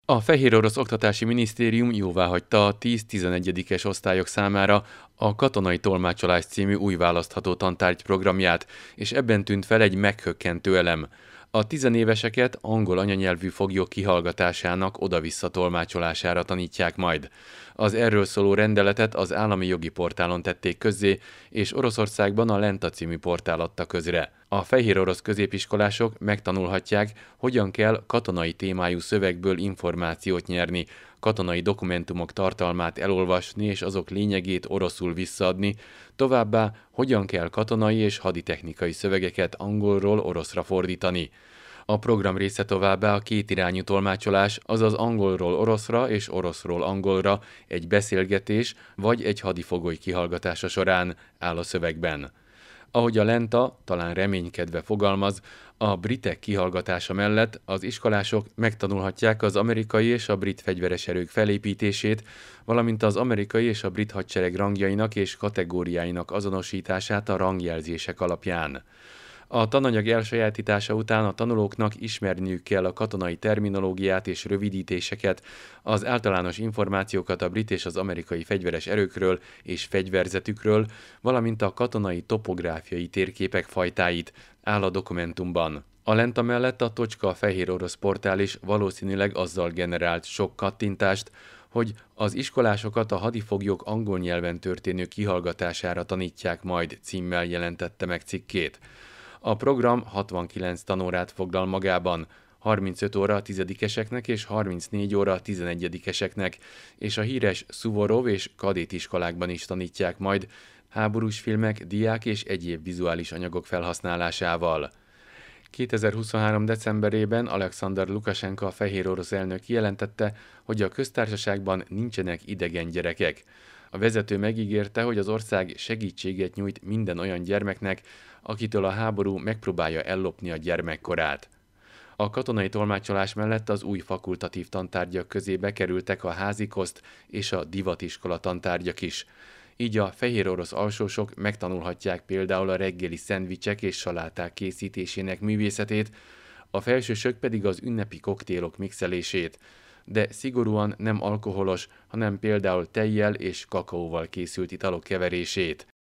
A Fehérorosz Oktatási Minisztérium jóváhagyta a 10-11-es osztályok számára a Katonai Tolmácsolás című új választható tantárgy programját, és ebben tűnt fel egy meghökkentő elem. A tizenéveseket angol anyanyelvű foglyok kihallgatásának oda-vissza tolmácsolására tanítják majd. Az erről szóló rendeletet az állami jogi portálon tették közzé, és Oroszországban a Lenta című portál adta közre. A fehérorosz középiskolások megtanulhatják, hogyan kell katonai témájú szövegből információt nyerni, katonai dokumentumok tartalmát elolvasni és azok lényegét oroszul visszaadni, továbbá hogyan kell katonai és haditechnikai szövegeket angolról oroszra fordítani. A program része továbbá a kétirányú tolmácsolás, azaz angolról oroszra és oroszról angolra egy beszélgetés vagy egy hadifogoly kihallgatása során áll a szövegben. Ahogy a Lenta talán reménykedve fogalmaz, a britek kihallgatása mellett az iskolások megtanulhatják az amerikai és a brit fegyveres erők felépítését, valamint az amerikai és a brit hadsereg rangjainak és kategóriáinak azonosítását a rangjelzések alapján. A tananyag elsajátítása után a tanulóknak ismerniük kell a katonai terminológiát és rövidítéseket, az általános információkat a brit és az amerikai fegyveres erőkről és fegyverzetükről, valamint a katonai topográfiai térképek fajtáit, áll a dokumentumban. A Lenta mellett a Tocska Fehérorosz portál is valószínűleg azzal generált sok kattintást, hogy az iskolásokat a hadifoglyok angol nyelven történő kihallgatására tanítják majd címmel jelentette meg cikkét. A program 69 tanórát foglal magában, 35 óra a tizedikeseknek és 34 óra a 11-eseknek, és a híres Szuvorov és Kadét iskolákban is tanítják majd háborús filmek, diák és egyéb vizuális anyagok felhasználásával. 2023. decemberében Alexander Lukasenko, a fehérorosz elnök kijelentette, hogy a köztársaságban nincsenek idegen gyerekek. A vezető megígérte, hogy az ország segítséget nyújt minden olyan gyermeknek, akitől a háború megpróbálja ellopni a gyermekkorát. A katonai tolmácsolás mellett az új fakultatív tantárgyak közé bekerültek a házikoszt és a divatiskola tantárgyak is. Így a fehérorosz alsósok megtanulhatják például a reggeli szendvicsek és saláták készítésének művészetét, a felsősök pedig az ünnepi koktélok mixelését, de szigorúan nem alkoholos, hanem például tejjel és kakaóval készült italok keverését.